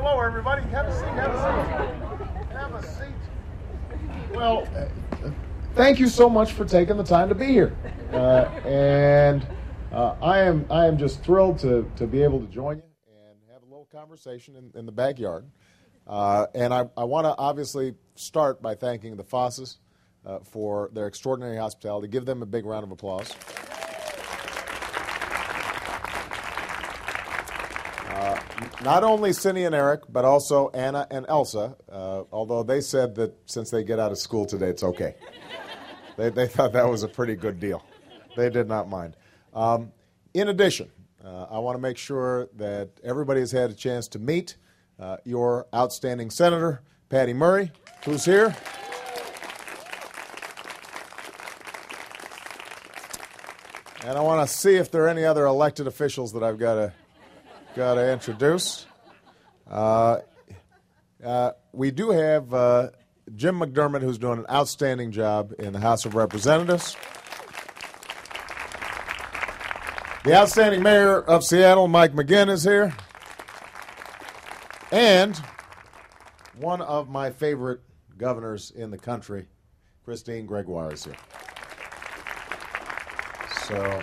hello, everybody. Have a seat. Have a seat. Have a seat. Well, thank you so much for taking the time to be here, I am just thrilled to be able to join you and have a little conversation in the backyard. And I want to obviously start by thanking the Fosses for their extraordinary hospitality. Give them a big round of applause. Not only Cindy and Eric, but also Anna and Elsa, although they said that since they get out of school today, it's okay. They thought that was a pretty good deal. They did not mind. In addition, I want to make sure that everybody has had a chance to meet your outstanding senator, Patty Murray, who's here. And I want to see if there are any other elected officials that I've got to introduce. We do have Jim McDermott, who's doing an outstanding job in the House of Representatives. The outstanding mayor of Seattle, Mike McGinn, is here. And one of my favorite governors in the country, Christine Gregoire, is here. So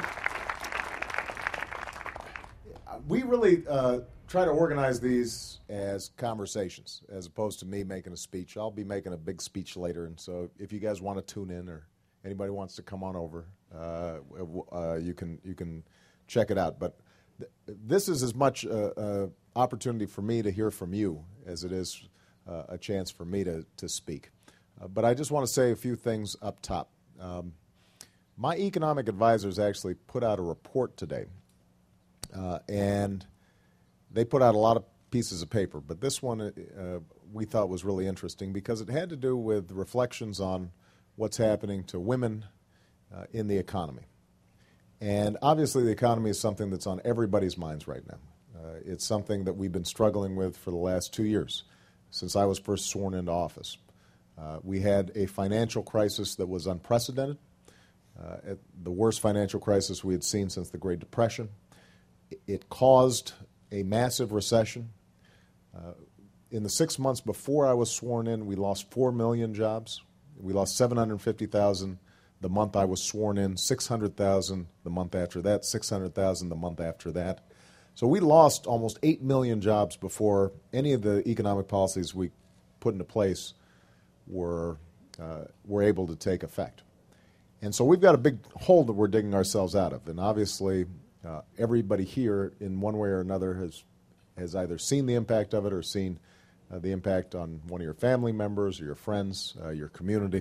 we really try to organize these as conversations as opposed to me making a speech. I'll be making a big speech later, and so if you guys want to tune in or anybody wants to come on over, you can check it out. But this is as much an opportunity for me to hear from you as it is a chance for me to speak. But I just want to say a few things up top. My economic advisors actually put out a report today, and they put out a lot of pieces of paper. But this one we thought was really interesting because it had to do with reflections on what's happening to women in the economy. And obviously the economy is something that's on everybody's minds right now. It's something that we've been struggling with for the last 2 years, since I was first sworn into office. We had a financial crisis that was unprecedented. The worst financial crisis we had seen since the Great Depression. It caused a massive recession. In the 6 months before I was sworn in, we lost 4 million jobs. We lost 750,000 the month I was sworn in, 600,000 the month after that, 600,000 the month after that. So we lost almost 8 million jobs before any of the economic policies we put into place were able to take effect. And so we've got a big hole that we're digging ourselves out of. And obviously, everybody here, in one way or another, has either seen the impact of it or seen the impact on one of your family members or your friends, your community.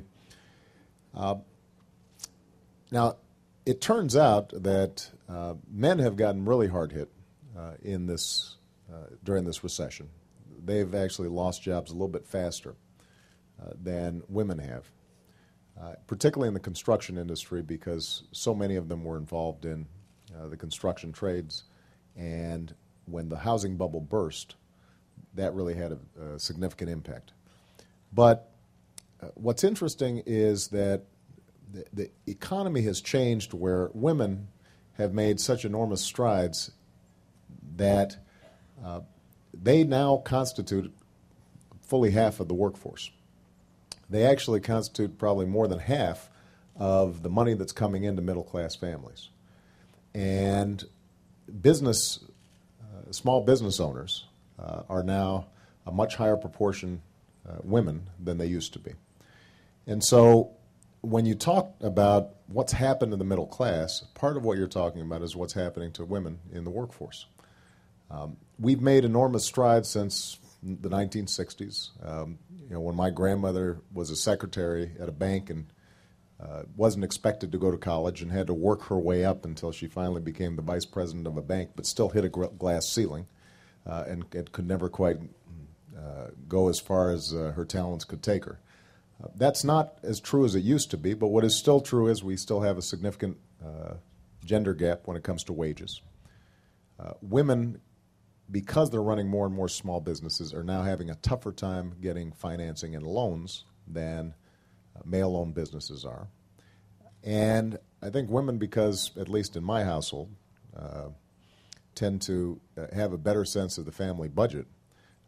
Now, it turns out that men have gotten really hard hit during this recession. They've actually lost jobs a little bit faster than women have. Particularly in the construction industry, because so many of them were involved in the construction trades. And when the housing bubble burst, that really had a significant impact. But what's interesting is that the economy has changed where women have made such enormous strides that they now constitute fully half of the workforce. They actually constitute probably more than half of the money that's coming into middle-class families. And small business owners are now a much higher proportion women than they used to be. And so when you talk about what's happened to the middle class, part of what you're talking about is what's happening to women in the workforce. We've made enormous strides since the 1960s. When my grandmother was a secretary at a bank and wasn't expected to go to college and had to work her way up until she finally became the vice president of a bank, but still hit a glass ceiling and could never quite go as far as her talents could take her. That's not as true as it used to be, but what is still true is we still have a significant gender gap when it comes to wages. Women, because they're running more and more small businesses, are now having a tougher time getting financing and loans than male-owned businesses are. And I think women, because, at least in my household, tend to have a better sense of the family budget,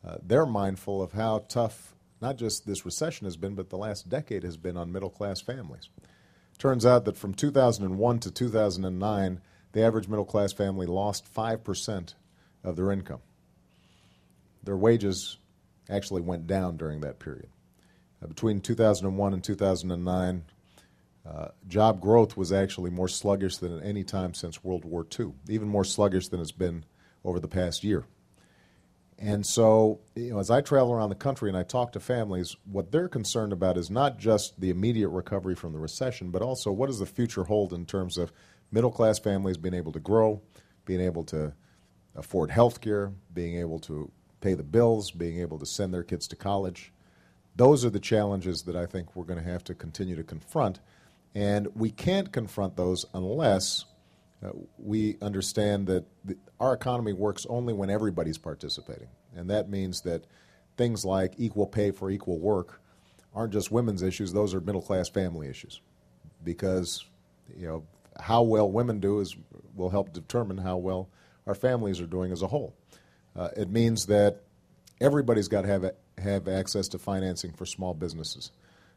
they're mindful of how tough not just this recession has been, but the last decade has been on middle-class families. Turns out that from 2001 to 2009, the average middle-class family lost 5% of their income. Their wages actually went down during that period. Between 2001 and 2009, job growth was actually more sluggish than at any time since World War II, even more sluggish than it's been over the past year. And so, as I travel around the country and I talk to families, what they're concerned about is not just the immediate recovery from the recession, but also what does the future hold in terms of middle-class families being able to grow, being able to afford health care, being able to pay the bills, being able to send their kids to college. Those are the challenges that I think we're going to have to continue to confront. And we can't confront those unless we understand that our economy works only when everybody's participating. And that means that things like equal pay for equal work aren't just women's issues, those are middle-class family issues. Because, how well women do will help determine how well our families are doing as a whole. It means that everybody's got to have access to financing for small businesses.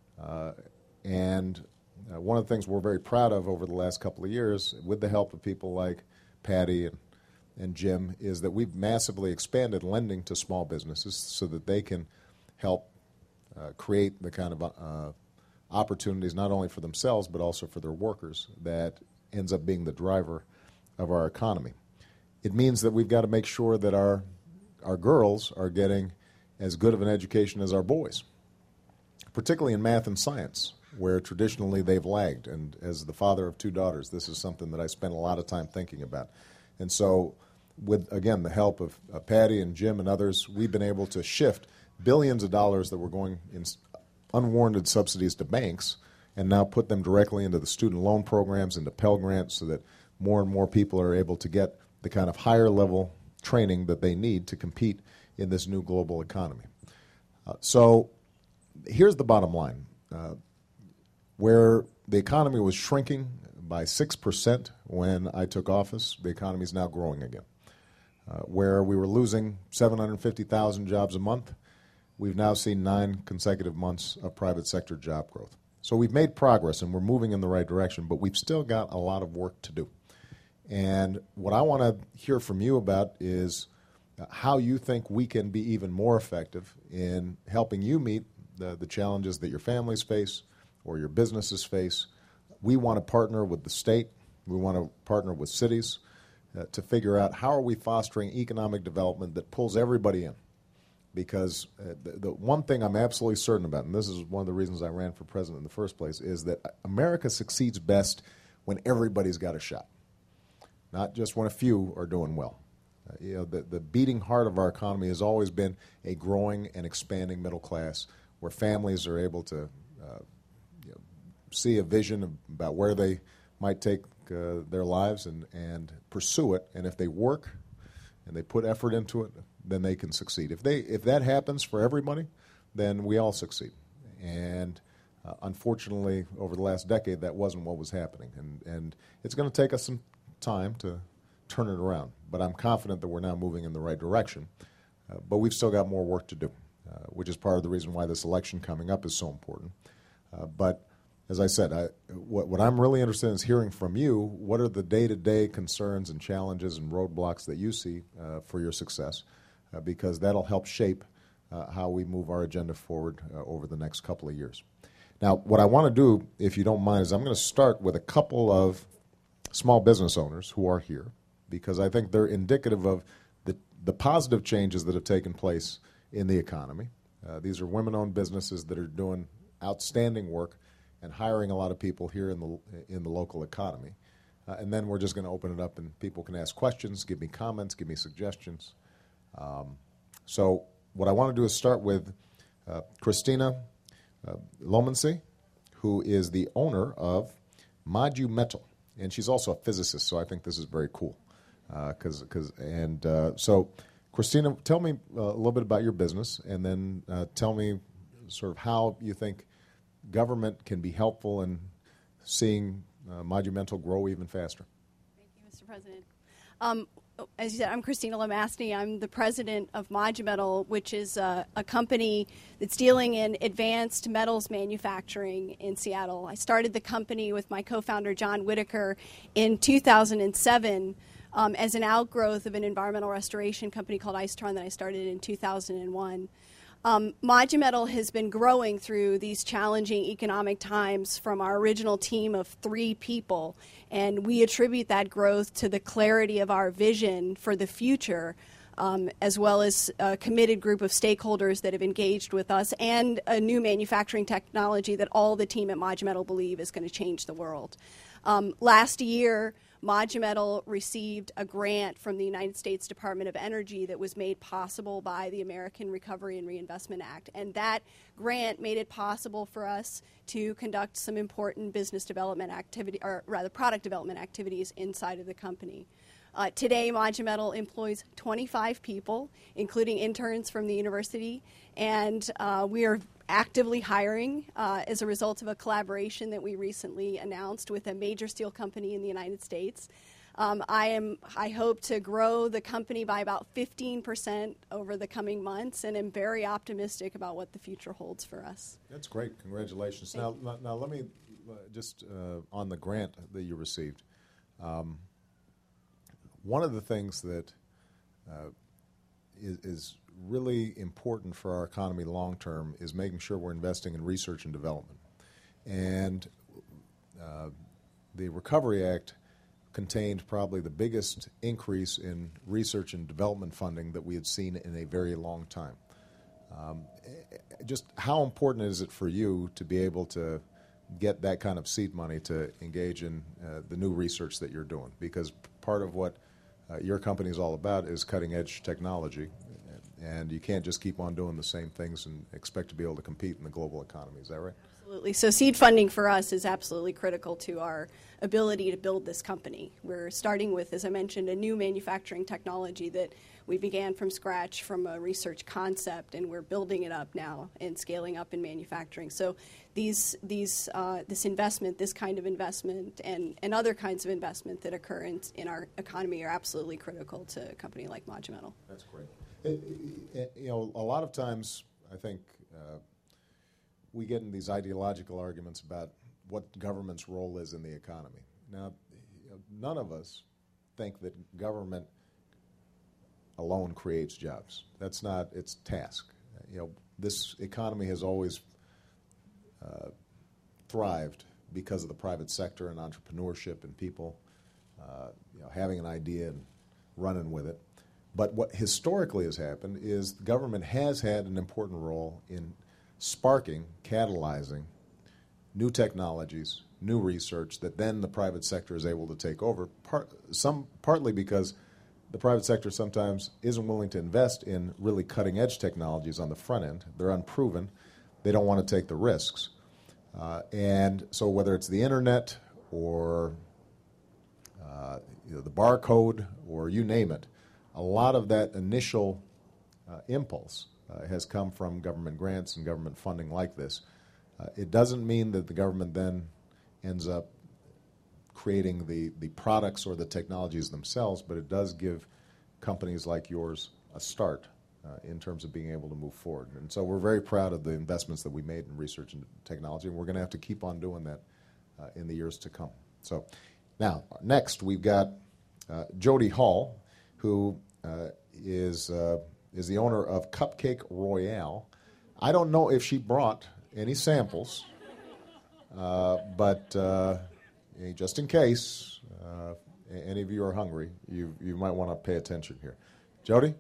And one of the things we're very proud of over the last couple of years, with the help of people like Patty and Jim, is that we've massively expanded lending to small businesses so that they can help create the kind of opportunities not only for themselves but also for their workers that ends up being the driver of our economy. It means that we've got to make sure that our girls are getting as good of an education as our boys, particularly in math and science, where traditionally they've lagged. And as the father of two daughters, this is something that I spend a lot of time thinking about. And so with, again, the help of Patty and Jim and others, we've been able to shift billions of dollars that were going in unwarranted subsidies to banks and now put them directly into the student loan programs, into Pell Grants, so that more and more people are able to get the kind of higher level training that they need to compete in this new global economy. So here's the bottom line. Where the economy was shrinking by 6% when I took office, the economy is now growing again. Where we were losing 750,000 jobs a month, we've now seen 9 consecutive months of private sector job growth. So we've made progress and we're moving in the right direction, but we've still got a lot of work to do. And what I want to hear from you about is how you think we can be even more effective in helping you meet the challenges that your families face or your businesses face. We want to partner with the state. We want to partner with cities to figure out how are we fostering economic development that pulls everybody in. Because the one thing I'm absolutely certain about, and this is one of the reasons I ran for president in the first place, is that America succeeds best when everybody's got a shot, not just when a few are doing well. The beating heart of our economy has always been a growing and expanding middle class where families are able to see a vision about where they might take their lives and pursue it. And if they work and they put effort into it, then they can succeed. If that happens for everybody, then we all succeed. And unfortunately, over the last decade, that wasn't what was happening. And it's going to take us some time to turn it around. But I'm confident that we're now moving in the right direction. But we've still got more work to do, which is part of the reason why this election coming up is so important. But as I said, what I'm really interested in is hearing from you. What are the day-to-day concerns and challenges and roadblocks that you see for your success? Because that'll help shape how we move our agenda forward over the next couple of years. Now, what I want to do, if you don't mind, is I'm going to start with a couple of small business owners who are here, because I think they're indicative of the positive changes that have taken place in the economy. These are women-owned businesses that are doing outstanding work and hiring a lot of people here in the local economy. And then we're just going to open it up and people can ask questions, give me comments, give me suggestions. So what I want to do is start with Christina Lomansy, who is the owner of Modumental. And she's also a physicist, so I think this is very cool. So, Christina, tell me a little bit about your business, and then tell me sort of how you think government can be helpful in seeing Modumental grow even faster. Thank you, Mr. President. as you said, I'm Christina Lemastny. I'm the president of Modumetal, which is a company that's dealing in advanced metals manufacturing in Seattle. I started the company with my co-founder, John Whitaker, in 2007 as an outgrowth of an environmental restoration company called Icetron that I started in 2001. Modumetal has been growing through these challenging economic times from our original team of 3 people, and we attribute that growth to the clarity of our vision for the future, as well as a committed group of stakeholders that have engaged with us, and a new manufacturing technology that all the team at Modumetal believe is going to change the world. Last year, Modumetal received a grant from the United States Department of Energy that was made possible by the American Recovery and Reinvestment Act. And that grant made it possible for us to conduct some important business development activity, or rather product development activities inside of the company. Today, Modumetal employs 25 people, including interns from the university, and we are actively hiring as a result of a collaboration that we recently announced with a major steel company in the United States. I hope to grow the company by about 15% over the coming months, and am very optimistic about what the future holds for us. That's great. Congratulations. Now, let me just on the grant that you received. One of the things that is really important for our economy long term is making sure we're investing in research and development. And the Recovery Act contained probably the biggest increase in research and development funding that we had seen in a very long time. Just how important is it for you to be able to get that kind of seed money to engage in the new research that you're doing? Because part of what your company is all about is cutting-edge technology, and you can't just keep on doing the same things and expect to be able to compete in the global economy. Is that right? Absolutely. So seed funding for us is absolutely critical to our ability to build this company. We're starting with, as I mentioned, a new manufacturing technology that we began from scratch from a research concept, and we're building it up now and scaling up in manufacturing. So this investment, this kind of investment, and other kinds of investment that occur in our economy are absolutely critical to a company like Modumetal. That's great. A lot of times I think we get in these ideological arguments about what government's role is in the economy. Now, none of us think that government alone creates jobs. That's not its task. This economy has always thrived because of the private sector and entrepreneurship and people having an idea and running with it. But what historically has happened is the government has had an important role in sparking, catalyzing new technologies, new research that then the private sector is able to take over, partly because the private sector sometimes isn't willing to invest in really cutting-edge technologies on the front end. They're unproven. They don't want to take the risks. And so whether it's the internet or the barcode or you name it, a lot of that initial impulse has come from government grants and government funding like this. It doesn't mean that the government then ends up creating the products or the technologies themselves, but it does give companies like yours a start in terms of being able to move forward. And so we're very proud of the investments that we made in research and technology, and we're going to have to keep on doing that in the years to come. So now, next we've got Jody Hall, who is the owner of Cupcake Royale. I don't know if she brought any samples, but just in case any of you are hungry, you might want to pay attention here. Jody?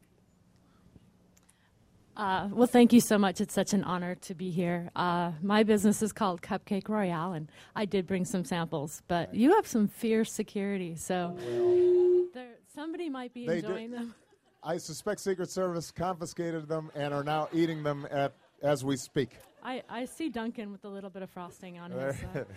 Well, thank you so much. It's such an honor to be here. My business is called Cupcake Royale, and I did bring some samples, but you have some fierce security, so somebody might be enjoying them. I suspect Secret Service confiscated them and are now eating them as we speak. I see Duncan with a little bit of frosting on his side.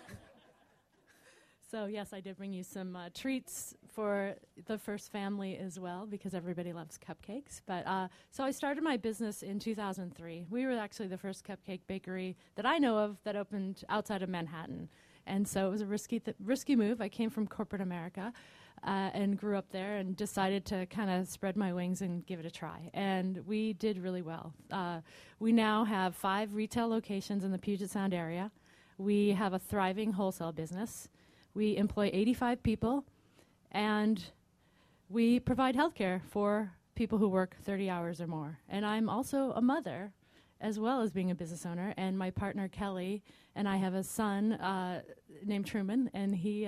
So, yes, I did bring you some treats for the first family as well, because everybody loves cupcakes. But so I started my business in 2003. We were actually the first cupcake bakery that I know of that opened outside of Manhattan. And so it was a risky move. I came from corporate America. and grew up there and decided to kind of spread my wings and give it a try. And we did really well. We now have 5 retail locations in the Puget Sound area. We have a thriving wholesale business. We employ 85 people, and we provide health care for people who work 30 hours or more. And I'm also a mother, as well as being a business owner. And my partner, Kelly, and I have a son named Truman, and he's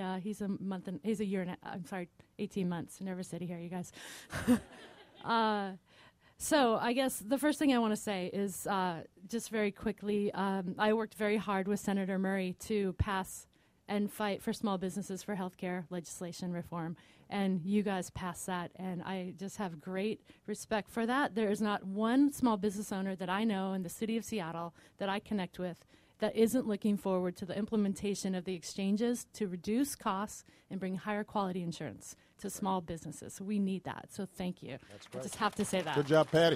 18 months. Never City here, you guys. So I guess the first thing I want to say is just very quickly, I worked very hard with Senator Murray to pass and fight for small businesses for healthcare legislation reform. And you guys passed that, and I just have great respect for that. There is not one small business owner that I know in the city of Seattle that I connect with that isn't looking forward to the implementation of the exchanges to reduce costs and bring higher quality insurance to small businesses. So we need that. So thank you. That's great. I just have to say that. Good job, Patty.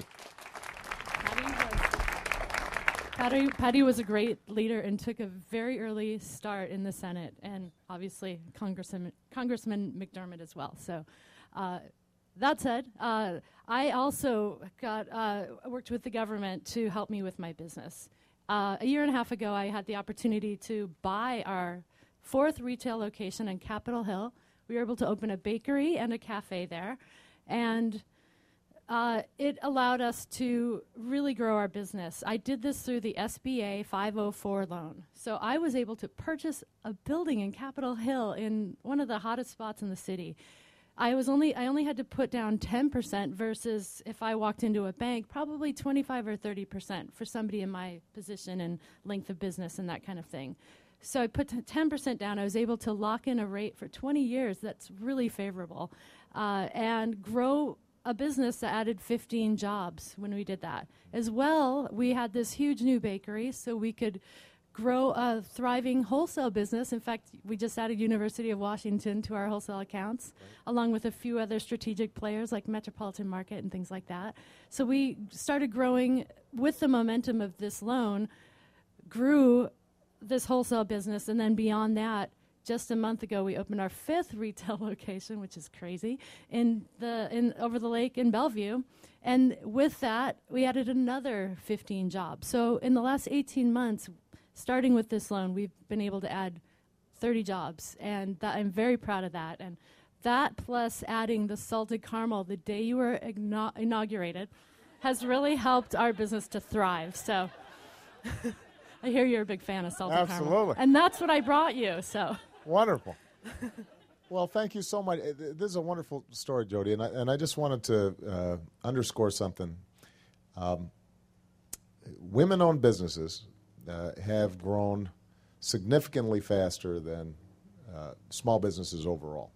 Patty was a great leader and took a very early start in the Senate, and obviously Congressman McDermott as well. So that said, I also worked with the government to help me with my business. A year and a half ago, I had the opportunity to buy our 4th retail location in Capitol Hill. We were able to open a bakery and a cafe there, and it allowed us to really grow our business. I did this through the SBA 504 loan. So I was able to purchase a building in Capitol Hill in one of the hottest spots in the city. I only had to put down 10% versus if I walked into a bank, probably 25 or 30% for somebody in my position and length of business and that kind of thing. So I put 10% down. I was able to lock in a rate for 20 years that's really favorable and grow a business that added 15 jobs when we did that. As well, we had this huge new bakery, so we could grow a thriving wholesale business. In fact, we just added University of Washington to our wholesale accounts, along with a few other strategic players like Metropolitan Market and things like that. So we started growing with the momentum of this loan, grew this wholesale business, and then beyond that, just a month ago, we opened our 5th retail location, which is crazy, over the lake in Bellevue. And with that, we added another 15 jobs. So in the last 18 months, starting with this loan, we've been able to add 30 jobs. And I'm very proud of that. And that plus adding the salted caramel the day you were inaugurated has really helped our business to thrive. So I hear you're a big fan of salted caramel. Absolutely. And that's what I brought you, so. Wonderful. Well, thank you so much. This is a wonderful story, Jody, and I just wanted to underscore something. Women-owned businesses have grown significantly faster than small businesses overall.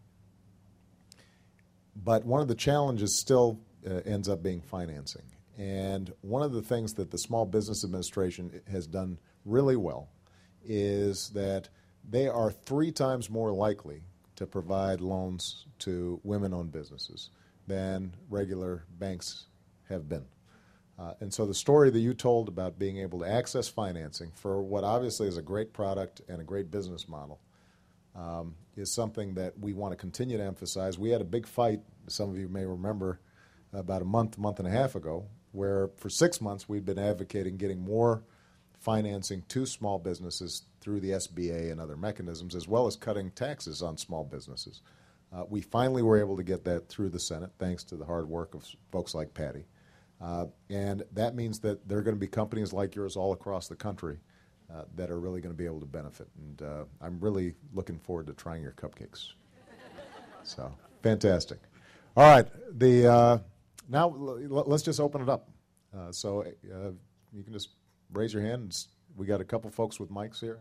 But one of the challenges still ends up being financing. And one of the things that the Small Business Administration has done really well is that they are 3 times more likely to provide loans to women-owned businesses than regular banks have been. And so the story that you told about being able to access financing for what obviously is a great product and a great business model is something that we want to continue to emphasize. We had a big fight, some of you may remember, about a month and a half ago, where for 6 months we'd been advocating getting more financing to small businesses through the SBA and other mechanisms, as well as cutting taxes on small businesses. We finally were able to get that through the Senate, thanks to the hard work of folks like Patty. And that means that there are going to be companies like yours all across the country that are really going to be able to benefit. And I'm really looking forward to trying your cupcakes. So, fantastic. All right, now let's just open it up. So you can just raise your hand. We got a couple folks with mics here.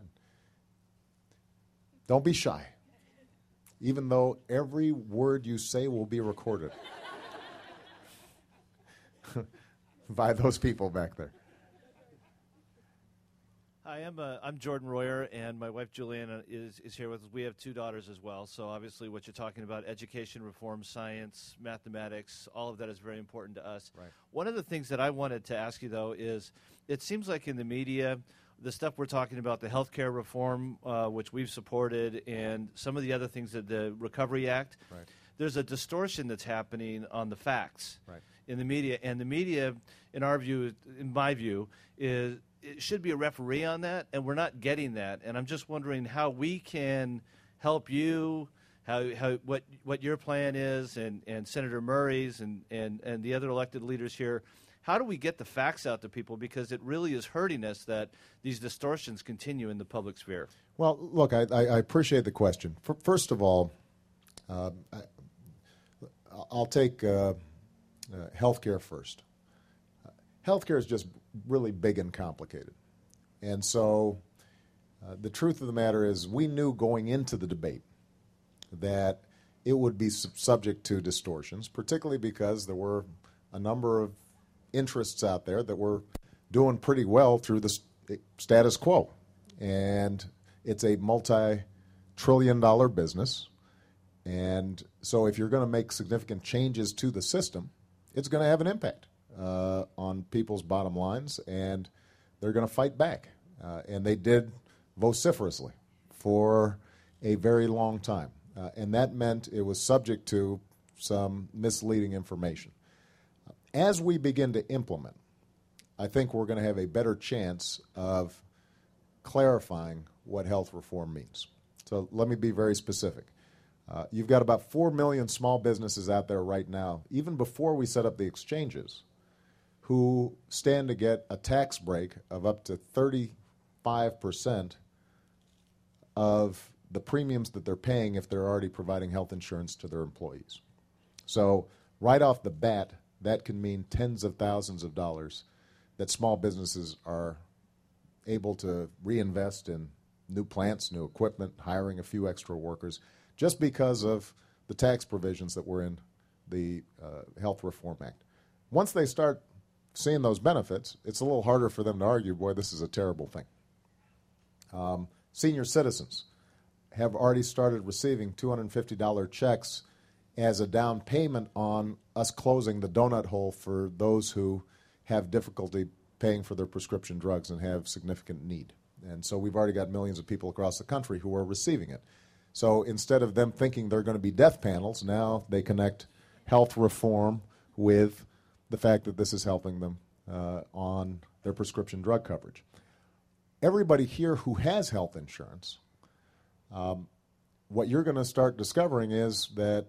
Don't be shy, even though every word you say will be recorded by those people back there. Hi, I'm Jordan Royer, and my wife Juliana is here with us. We have 2 daughters as well, so obviously what you're talking about, education, reform, science, mathematics, all of that is very important to us. Right. One of the things that I wanted to ask you, though, is it seems like in the media, the stuff we're talking about, the healthcare reform, which we've supported, and some of the other things, that the Recovery Act, Right. there's a distortion that's happening on the facts Right. in the media. And the media, in my view, it should be a referee on that, and we're not getting that. And I'm just wondering how we can help you, what your plan is, and Senator Murray's and the other elected leaders here. How do we get the facts out to people? Because it really is hurting us that these distortions continue in the public sphere. Well, look, I appreciate the question. First of all, I'll take healthcare first. Healthcare is just really big and complicated. And so the truth of the matter is we knew going into the debate that it would be subject to distortions, particularly because there were a number of interests out there that were doing pretty well through the status quo. And it's a multi-trillion-dollar business. And so if you're going to make significant changes to the system, it's going to have an impact on people's bottom lines, and they're going to fight back. And they did vociferously for a very long time. And that meant it was subject to some misleading information. As we begin to implement, I think we're going to have a better chance of clarifying what health reform means. So let me be very specific. You've got about 4 million small businesses out there right now, even before we set up the exchanges, who stand to get a tax break of up to 35% of the premiums that they're paying if they're already providing health insurance to their employees. So right off the bat, that can mean tens of thousands of dollars that small businesses are able to reinvest in new plants, new equipment, hiring a few extra workers, just because of the tax provisions that were in the Health Reform Act. Once they start seeing those benefits, it's a little harder for them to argue, boy, this is a terrible thing. Senior citizens have already started receiving $250 checks as a down payment on us closing the donut hole for those who have difficulty paying for their prescription drugs and have significant need. And so we've already got millions of people across the country who are receiving it. So instead of them thinking they're going to be death panels, now they connect health reform with the fact that this is helping them on their prescription drug coverage. Everybody here who has health insurance, what you're going to start discovering is that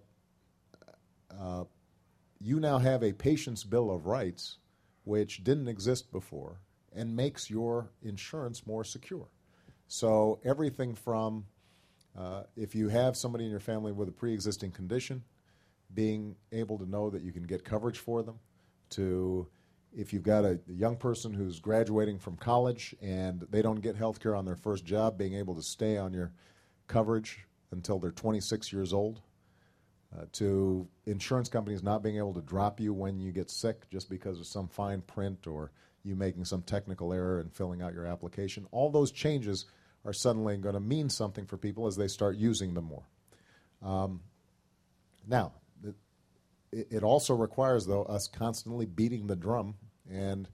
you now have a patient's bill of rights which didn't exist before and makes your insurance more secure. So everything from if you have somebody in your family with a pre-existing condition, being able to know that you can get coverage for them, to if you've got a young person who's graduating from college and they don't get health care on their first job, being able to stay on your coverage until they're 26 years old, to insurance companies not being able to drop you when you get sick just because of some fine print or you making some technical error in filling out your application. All those changes are suddenly going to mean something for people as they start using them more. Now, it also requires, though, us constantly beating the drum and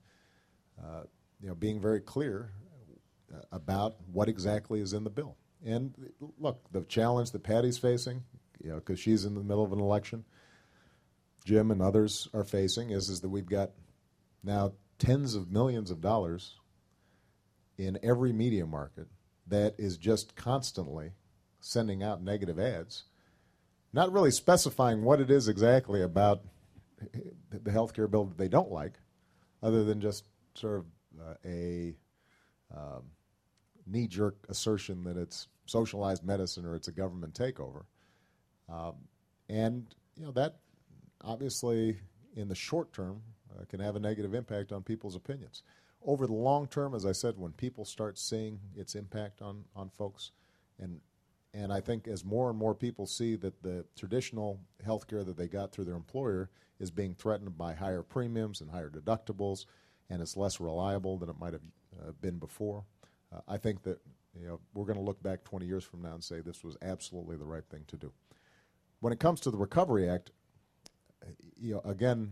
being very clear about what exactly is in the bill. And look, the challenge that Patty's facing, because she's in the middle of an election, Jim and others are facing, is that we've got now tens of millions of dollars in every media market that is just constantly sending out negative ads, not really specifying what it is exactly about the health care bill that they don't like, other than just sort of a knee-jerk assertion that it's socialized medicine or it's a government takeover. And that obviously in the short term can have a negative impact on people's opinions. Over the long term, as I said, when people start seeing its impact on folks, and I think as more and more people see that the traditional health care that they got through their employer is being threatened by higher premiums and higher deductibles, and it's less reliable than it might have been before, I think that we're going to look back 20 years from now and say this was absolutely the right thing to do. When it comes to the Recovery Act, again,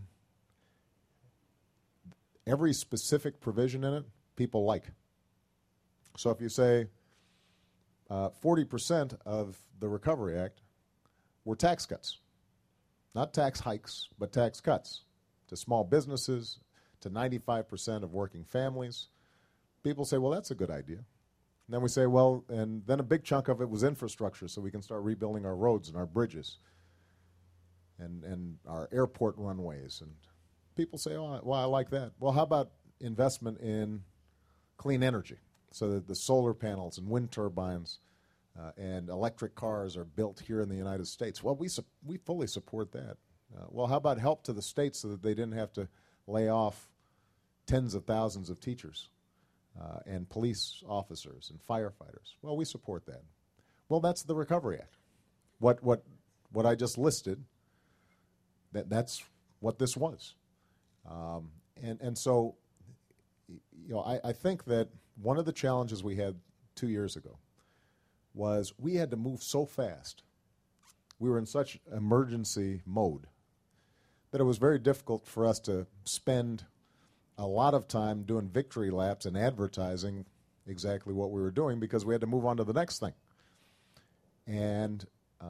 every specific provision in it, people like. So if you say 40% of the Recovery Act were tax cuts, not tax hikes, but tax cuts to small businesses, to 95% of working families. People say, well, that's a good idea. And then we say, well, and then a big chunk of it was infrastructure, so we can start rebuilding our roads and our bridges and our airport runways. And people say, oh, well, I like that. Well, how about investment in clean energy so that the solar panels and wind turbines and electric cars are built here in the United States? Well, we fully support that. Well, how about help to the states so that they didn't have to lay off tens of thousands of teachers and police officers and firefighters? Well, we support that. Well, that's the Recovery Act. What I just listed, that's what this was. And so, you know, I think that one of the challenges we had 2 years ago was we had to move so fast. We were in such emergency mode that it was very difficult for us to spend a lot of time doing victory laps and advertising exactly what we were doing because we had to move on to the next thing. And,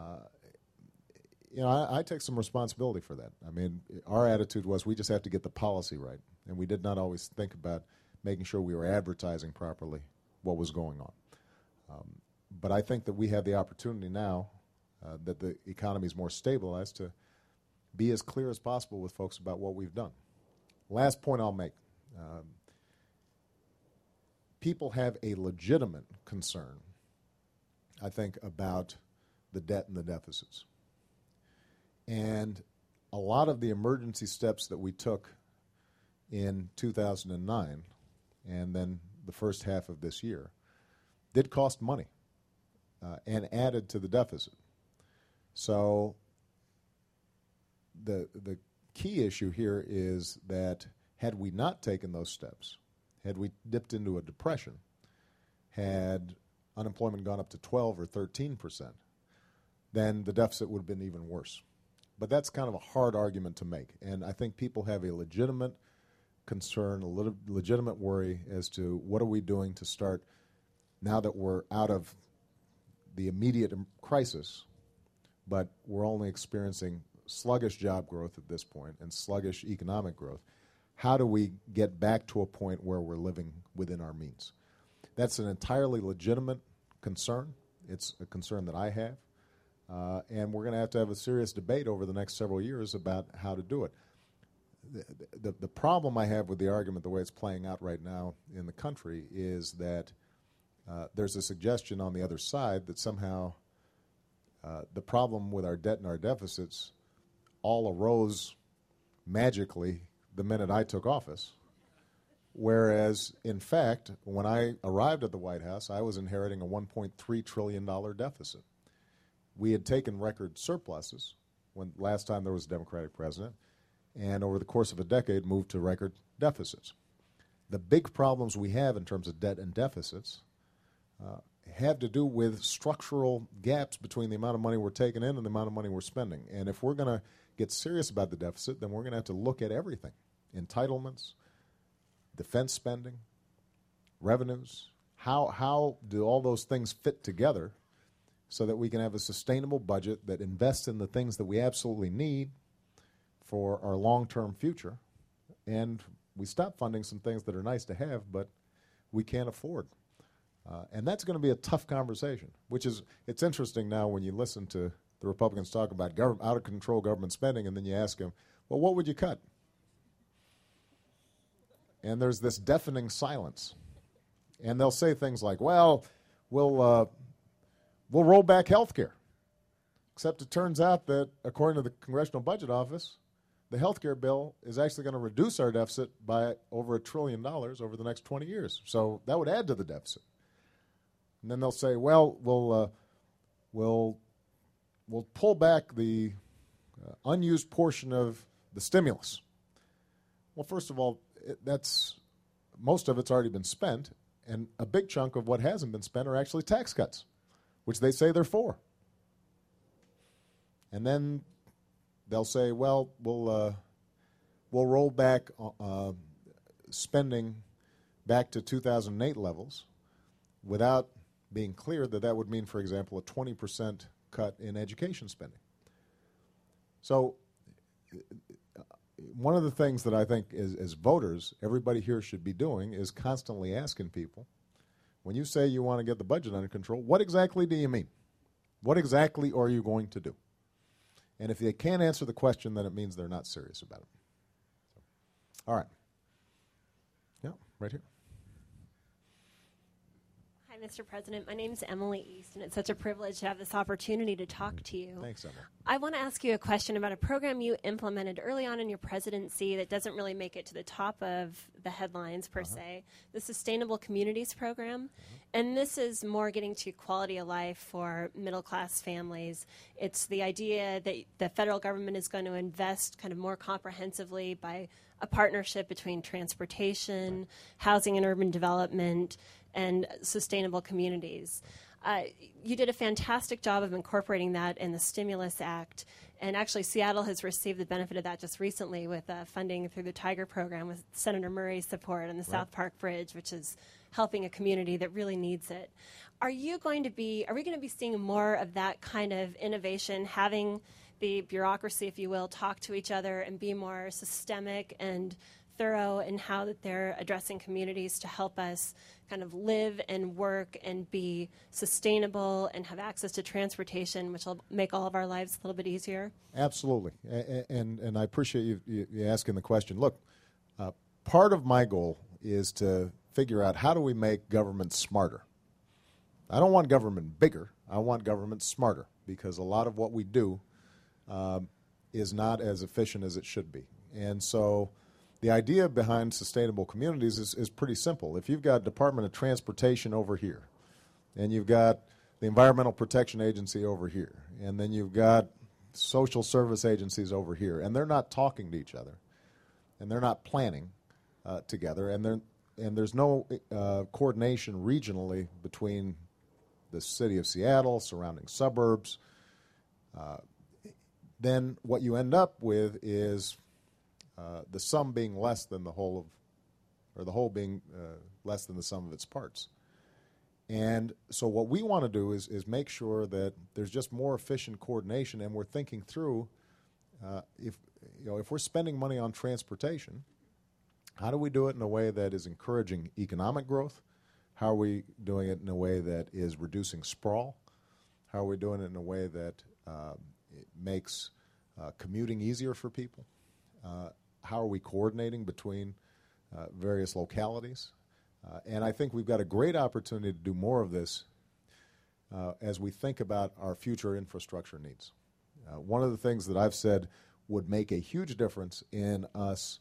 you know, I take some responsibility for that. I mean, our attitude was we just have to get the policy right, and we did not always think about making sure we were advertising properly what was going on. But I think that we have the opportunity now that the economy is more stabilized to be as clear as possible with folks about what we've done. Last point I'll make. People have a legitimate concern, I think, about the debt and the deficits. And a lot of the emergency steps that we took in 2009 and then the first half of this year did cost money and added to the deficit. So the key issue here is that had we not taken those steps, had we dipped into a depression, had unemployment gone up to 12 or 13%, then the deficit would have been even worse. But that's kind of a hard argument to make, and I think people have a legitimate concern, a legitimate worry as to what are we doing to start, now that we're out of the immediate crisis, but we're only experiencing sluggish job growth at this point and sluggish economic growth. How do we get back to a point where we're living within our means? That's an entirely legitimate concern. It's a concern that I have. And we're going to have a serious debate over the next several years about how to do it. The problem I have with the argument, the way it's playing out right now in the country, is that there's a suggestion on the other side that somehow the problem with our debt and our deficits all arose magically the minute I took office, whereas, in fact, when I arrived at the White House, I was inheriting a $1.3 trillion deficit. We had taken record surpluses when last time there was a Democratic president, and over the course of a decade moved to record deficits. The big problems we have in terms of debt and deficits have to do with structural gaps between the amount of money we're taking in and the amount of money we're spending. And if we're going to get serious about the deficit, then we're going to have to look at everything. Entitlements, defense spending, revenues. How do all those things fit together so that we can have a sustainable budget that invests in the things that we absolutely need for our long-term future, and we stop funding some things that are nice to have but we can't afford. And that's going to be a tough conversation, it's interesting now when you listen to the Republicans talk about out-of-control government spending, and then you ask them, well, what would you cut? And there's this deafening silence. And they'll say things like, well, we'll roll back health care. Except it turns out that, according to the Congressional Budget Office, the health care bill is actually going to reduce our deficit by over $1 trillion over the next 20 years. So that would add to the deficit. And then they'll say, well, we'll pull back the unused portion of the stimulus. Well, first of all, most of it's already been spent, and a big chunk of what hasn't been spent are actually tax cuts, which they say they're for. And then they'll say, well, we'll roll back spending back to 2008 levels without being clear that that would mean, for example, a 20% cut in education spending. So one of the things that I think as voters, everybody here should be doing is constantly asking people, when you say you want to get the budget under control, what exactly do you mean? What exactly are you going to do? And if they can't answer the question, then it means they're not serious about it. All right. Yeah, right here. Hi, Mr. President. My name is Emily East, and it's such a privilege to have this opportunity to talk to you. Thanks, Emily. I want to ask you a question about a program you implemented early on in your presidency that doesn't really make it to the top of the headlines per se, the Sustainable Communities Program. And this is more getting to quality of life for middle-class families. It's the idea that the federal government is going to invest kind of more comprehensively by a partnership between transportation, housing and urban development, and sustainable communities. You did a fantastic job of incorporating that in the Stimulus Act, and actually Seattle has received the benefit of that just recently with funding through the Tiger program with Senator Murray's support on the South Park Bridge, which is helping a community that really needs it. Are we going to be seeing more of that kind of innovation, having the bureaucracy, if you will, talk to each other and be more systemic and thorough in how that they're addressing communities to help us kind of live and work and be sustainable and have access to transportation, which will make all of our lives a little bit easier? Absolutely. And I appreciate you asking the question. Look, part of my goal is to figure out how do we make government smarter. I don't want government bigger. I want government smarter, because a lot of what we do is not as efficient as it should be. And so the idea behind sustainable communities is pretty simple. If you've got Department of Transportation over here, and you've got the Environmental Protection Agency over here, and then you've got social service agencies over here, and they're not talking to each other, and they're not planning together, and there's no coordination regionally between the city of Seattle, surrounding suburbs, then what you end up with is the sum being less than the whole or the whole being less than the sum of its parts. And so what we want to do is make sure that there's just more efficient coordination, and we're thinking through if we're spending money on transportation, how do we do it in a way that is encouraging economic growth? How are we doing it in a way that is reducing sprawl? How are we doing it in a way that it makes commuting easier for people? How are we coordinating between various localities? And I think we've got a great opportunity to do more of this as we think about our future infrastructure needs. One of the things that I've said would make a huge difference in us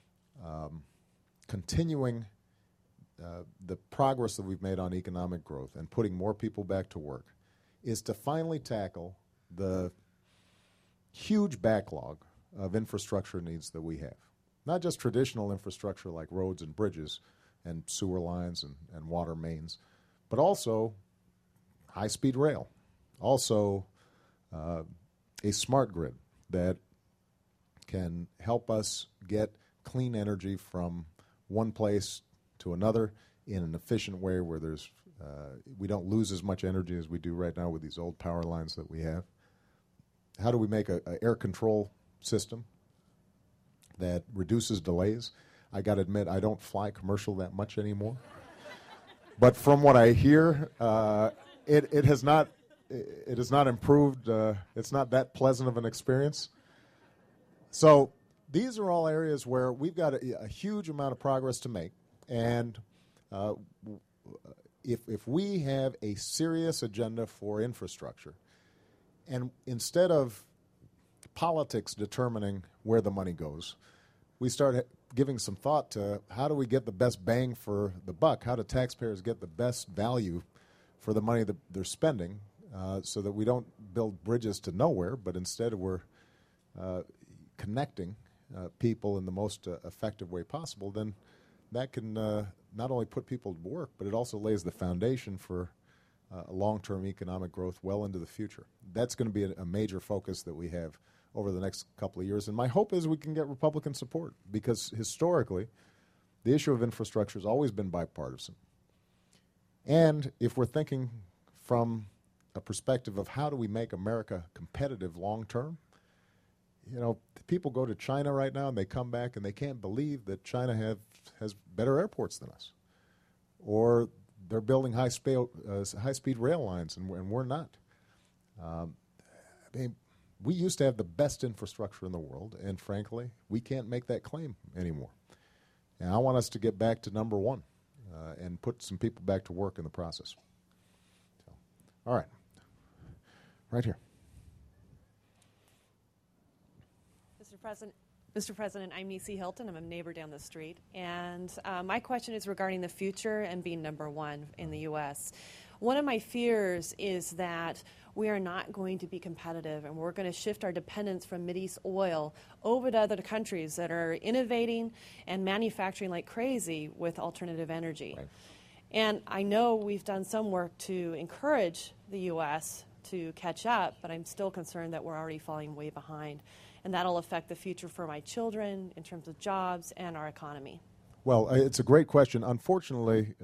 continuing the progress that we've made on economic growth and putting more people back to work is to finally tackle the huge backlog of infrastructure needs that we have. Not just traditional infrastructure like roads and bridges and sewer lines and water mains, but also high-speed rail, also a smart grid that can help us get clean energy from one place to another in an efficient way where we don't lose as much energy as we do right now with these old power lines that we have. How do we make an air control system that reduces delays? I got to admit, I don't fly commercial that much anymore. But from what I hear, it has not improved. It's not that pleasant of an experience. So these are all areas where we've got a huge amount of progress to make. And if we have a serious agenda for infrastructure, and instead of politics determining where the money goes, we start giving some thought to how do we get the best bang for the buck, how do taxpayers get the best value for the money that they're spending, so that we don't build bridges to nowhere, but instead we're connecting people in the most effective way possible, then that can not only put people to work, but it also lays the foundation for long-term economic growth well into the future. That's going to be a major focus that we have over the next couple of years. And my hope is we can get Republican support, because historically the issue of infrastructure has always been bipartisan. And if we're thinking from a perspective of how do we make America competitive long-term, people go to China right now and they come back and they can't believe that China has better airports than us, or they're building high-speed rail lines and we're not. We used to have the best infrastructure in the world, and frankly, we can't make that claim anymore. And I want us to get back to number one and put some people back to work in the process. So, all right. Right here. Mr. President, I'm Nisi Hilton. I'm a neighbor down the street. And my question is regarding the future and being number one in the U.S. One of my fears is that we are not going to be competitive, and we're going to shift our dependence from Mideast oil over to other countries that are innovating and manufacturing like crazy with alternative energy. Right. And I know we've done some work to encourage the U.S. to catch up, but I'm still concerned that we're already falling way behind. And that'll affect the future for my children in terms of jobs and our economy. Well, it's a great question. Unfortunately,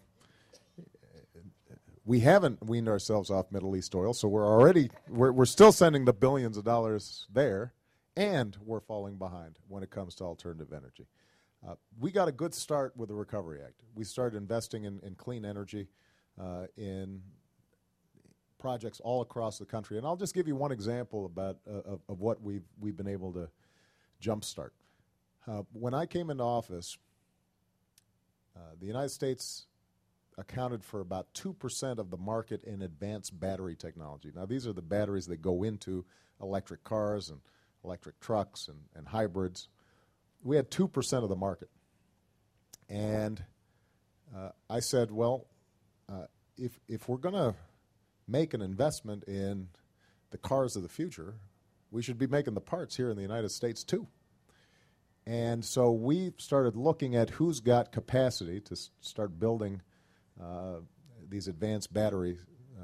we haven't weaned ourselves off Middle East oil, so we're still sending the billions of dollars there, and we're falling behind when it comes to alternative energy. We got a good start with the Recovery Act. We started investing in clean energy, in projects all across the country, and I'll just give you one example of what we've been able to jumpstart. When I came into office, the United States accounted for about 2% of the market in advanced battery technology. Now, these are the batteries that go into electric cars and electric trucks and hybrids. We had 2% of the market. And I said, well, if we're going to make an investment in the cars of the future, we should be making the parts here in the United States too. And so we started looking at who's got capacity to start building these advanced batteries.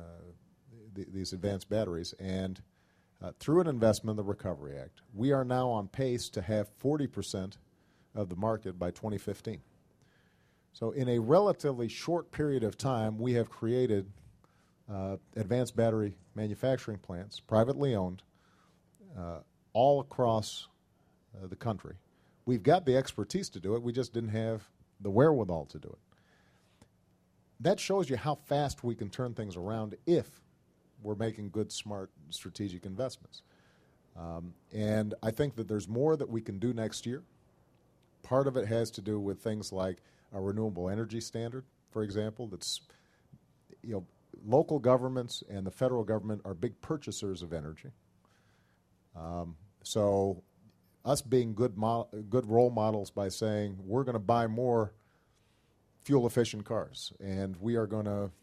And through an investment in the Recovery Act, we are now on pace to have 40% of the market by 2015. So in a relatively short period of time, we have created advanced battery manufacturing plants, privately owned, all across the country. We've got the expertise to do it. We just didn't have the wherewithal to do it. That shows you how fast we can turn things around if we're making good, smart, strategic investments. And I think that there's more that we can do next year. Part of it has to do with things like a renewable energy standard, for example, that's, local governments and the federal government are big purchasers of energy. So us being good role models by saying we're going to buy more fuel-efficient cars, and we are going to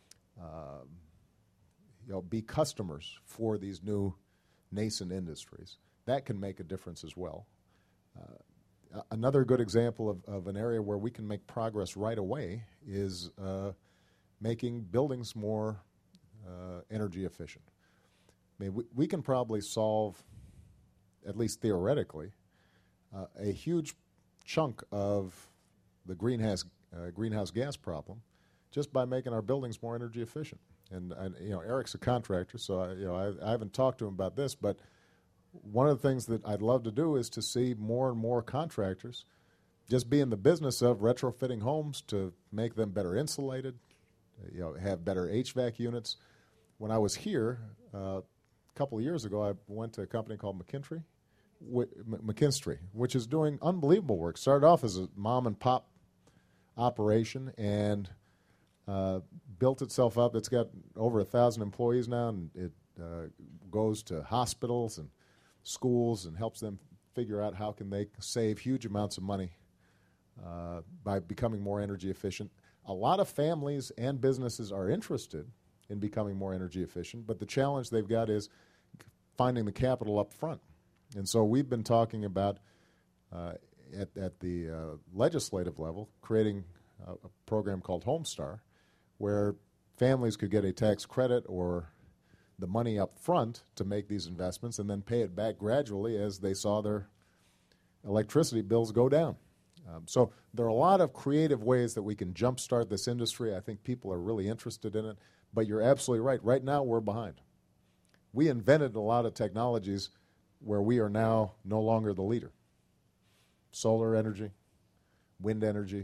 be customers for these new nascent industries, that can make a difference as well. Another good example of an area where we can make progress right away is making buildings more energy efficient. I mean, we can probably solve, at least theoretically, a huge chunk of the greenhouse gas problem just by making our buildings more energy efficient. And Eric's a contractor, so I haven't talked to him about this, but one of the things that I'd love to do is to see more and more contractors just be in the business of retrofitting homes to make them better insulated, have better HVAC units. When I was here a couple of years ago, I went to a company called McKinstry, which is doing unbelievable work. Started off as a mom and pop operation and built itself up. It's got over 1,000 employees now, and it goes to hospitals and schools and helps them figure out how can they save huge amounts of money by becoming more energy efficient. A lot of families and businesses are interested in becoming more energy efficient, but the challenge they've got is finding the capital up front. And so we've been talking about, at the legislative level, creating a program called Homestar, where families could get a tax credit or the money up front to make these investments and then pay it back gradually as they saw their electricity bills go down. So there are a lot of creative ways that we can jumpstart this industry. I think people are really interested in it. But you're absolutely right. Right now, we're behind. We invented a lot of technologies where we are now no longer the leader. Solar energy, wind energy,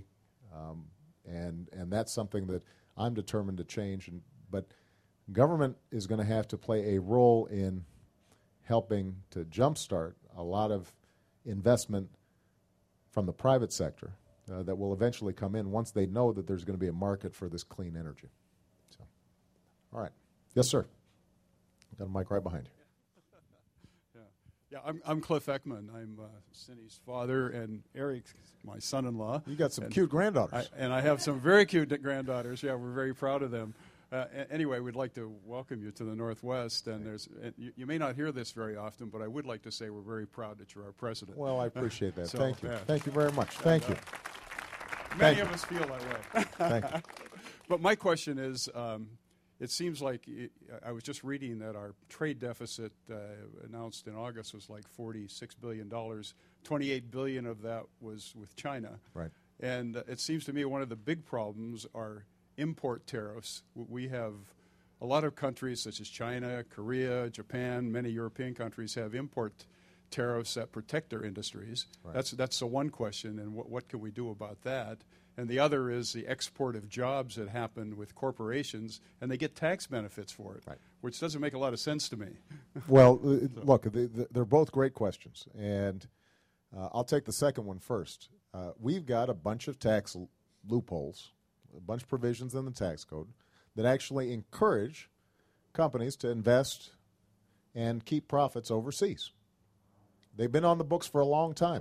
and that's something that I'm determined to change. But government is going to have to play a role in helping to jumpstart a lot of investment from the private sector that will eventually come in once they know that there's going to be a market for this clean energy. So, all right. Yes, sir. Got a mic right behind you. Yeah, I'm Cliff Ekman. I'm Cindy's father, and Eric, my son-in-law. You got some cute granddaughters. And I have some very cute granddaughters. Yeah, we're very proud of them. Anyway, we'd like to welcome you to the Northwest. And you may not hear this very often, but I would like to say we're very proud that you're our president. Well, I appreciate that. So, Thank you. yeah. Thank you very much. Thank you. Many of us feel that way. Thank you. But my question is, it seems like I was just reading that our trade deficit announced in August was like $46 billion. $28 billion of that was with China. Right. And it seems to me one of the big problems are import tariffs. We have a lot of countries such as China, Korea, Japan, many European countries have import tariffs that protect their industries. Right. That's the one question, and what can we do about that? And the other is the export of jobs that happen with corporations, and they get tax benefits for it, right, which doesn't make a lot of sense to me. Well, look, they're both great questions, and I'll take the second one first. We've got a bunch of tax loopholes, a bunch of provisions in the tax code that actually encourage companies to invest and keep profits overseas. They've been on the books for a long time.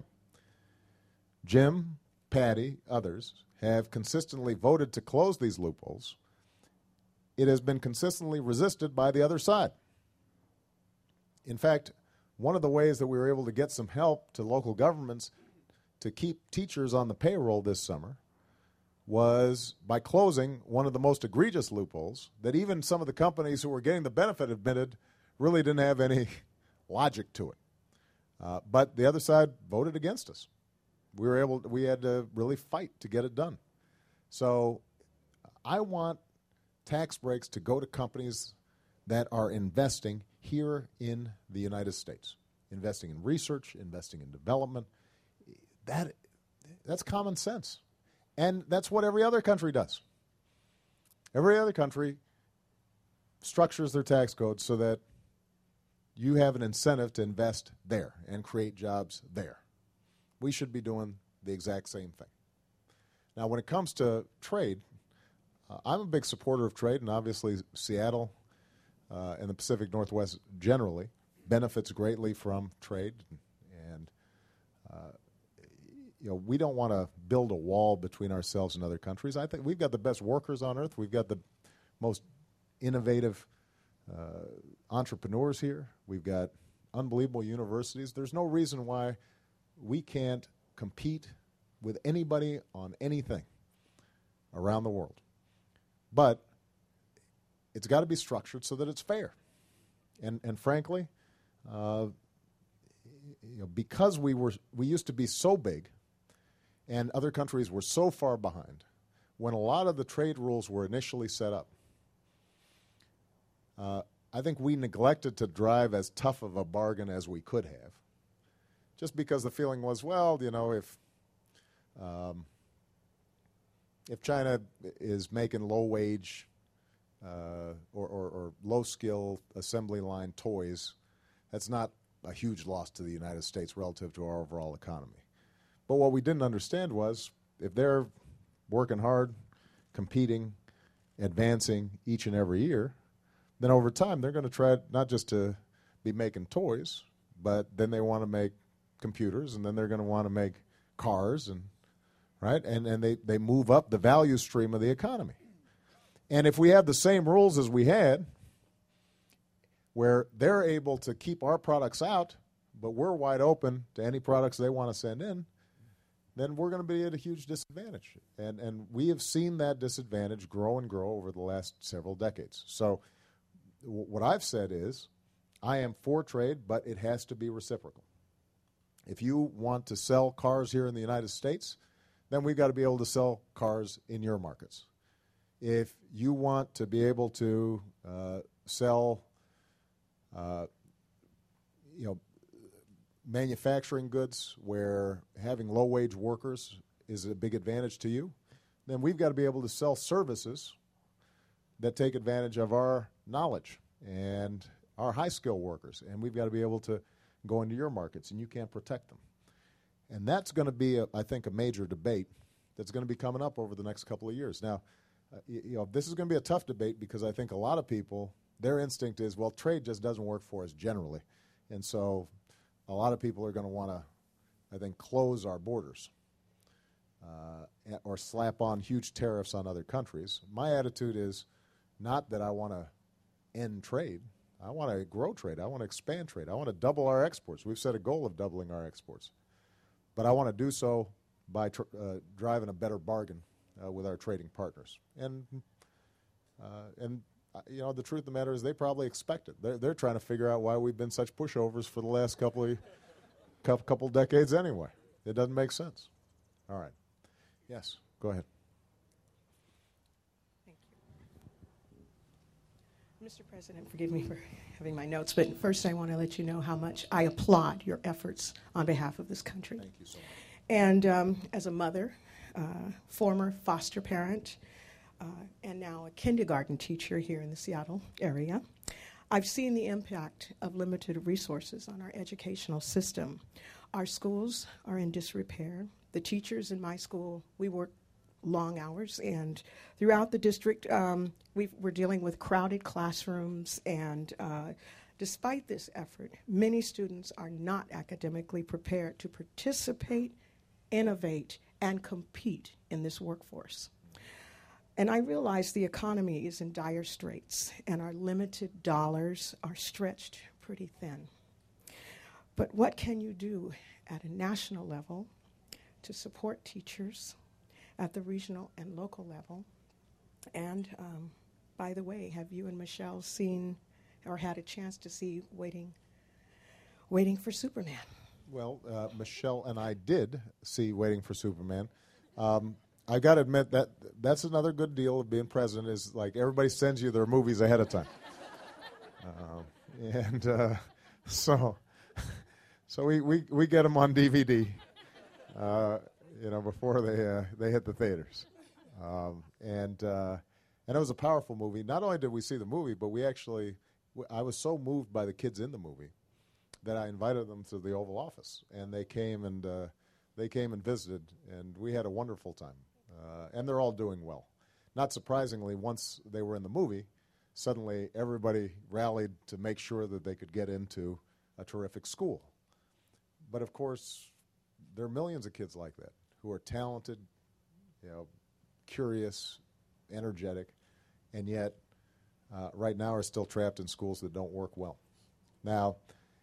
Jim, Patty, others have consistently voted to close these loopholes. It has been consistently resisted by the other side. In fact, one of the ways that we were able to get some help to local governments to keep teachers on the payroll this summer was by closing one of the most egregious loopholes that even some of the companies who were getting the benefit admitted really didn't have any logic to it. But the other side voted against us. We had to really fight to get it done. So I want tax breaks to go to companies that are investing here in the United States, investing in research, investing in development. That's common sense. And that's what every other country does. Every other country structures their tax code so that you have an incentive to invest there and create jobs there. We should be doing the exact same thing. Now, when it comes to trade, I'm a big supporter of trade, and obviously Seattle and the Pacific Northwest generally benefits greatly from trade. And we don't want to build a wall between ourselves and other countries. I think we've got the best workers on earth. We've got the most innovative entrepreneurs here. We've got unbelievable universities. There's no reason why we can't compete with anybody on anything around the world. But it's got to be structured so that it's fair. And frankly, because we used to be so big and other countries were so far behind, when a lot of the trade rules were initially set up, I think we neglected to drive as tough of a bargain as we could have, just because the feeling was, well, if China is making low-wage or low-skill assembly line toys, that's not a huge loss to the United States relative to our overall economy. But what we didn't understand was if they're working hard, competing, advancing each and every year, then over time they're going to try not just to be making toys, but then they want to make computers, and then they're going to want to make cars, and right, and they move up the value stream of the economy. And if we have the same rules as we had, where they're able to keep our products out, but we're wide open to any products they want to send in, then we're going to be at a huge disadvantage. And we have seen that disadvantage grow and grow over the last several decades. So what I've said is I am for trade, but it has to be reciprocal. If you want to sell cars here in the United States, then we've got to be able to sell cars in your markets. If you want to be able to sell manufacturing goods where having low-wage workers is a big advantage to you, then we've got to be able to sell services that take advantage of our knowledge and our high-skill workers, and we've got to be able to go into your markets, and you can't protect them. And that's going to be, I think, a major debate that's going to be coming up over the next couple of years. Now, this is going to be a tough debate because I think a lot of people, their instinct is, well, trade just doesn't work for us generally. And so a lot of people are going to want to, I think, close our borders or slap on huge tariffs on other countries. My attitude is not that I want to end trade. I want to grow trade. I want to expand trade. I want to double our exports. We've set a goal of doubling our exports. But I want to do so by driving a better bargain with our trading partners. And the truth of the matter is they probably expect it. They're trying to figure out why we've been such pushovers for the last couple decades anyway. It doesn't make sense. All right. Yes, go ahead. Thank you. Mr. President, forgive me for having my notes, but first I want to let you know how much I applaud your efforts on behalf of this country. Thank you so much. And as a mother, former foster parent, and now a kindergarten teacher here in the Seattle area, I've seen the impact of limited resources on our educational system. Our schools are in disrepair. The teachers in my school, we work long hours, and throughout the district, we're dealing with crowded classrooms, and despite this effort, many students are not academically prepared to participate, innovate, and compete in this workforce. And I realize the economy is in dire straits, and our limited dollars are stretched pretty thin. But what can you do at a national level to support teachers at the regional and local level? And by the way, have you and Michelle seen or had a chance to see Waiting for Superman? Well, Michelle and I did see Waiting for Superman. I got to admit that's another good deal of being president is like everybody sends you their movies ahead of time. So we get them on DVD, before they hit the theaters. And it was a powerful movie. Not only did we see the movie, but I was so moved by the kids in the movie that I invited them to the Oval Office, and they came and visited, and we had a wonderful time. And they're all doing well. Not surprisingly, once they were in the movie, suddenly everybody rallied to make sure that they could get into a terrific school. But of course, there are millions of kids like that who are talented, curious, energetic, and yet right now are still trapped in schools that don't work well. Now,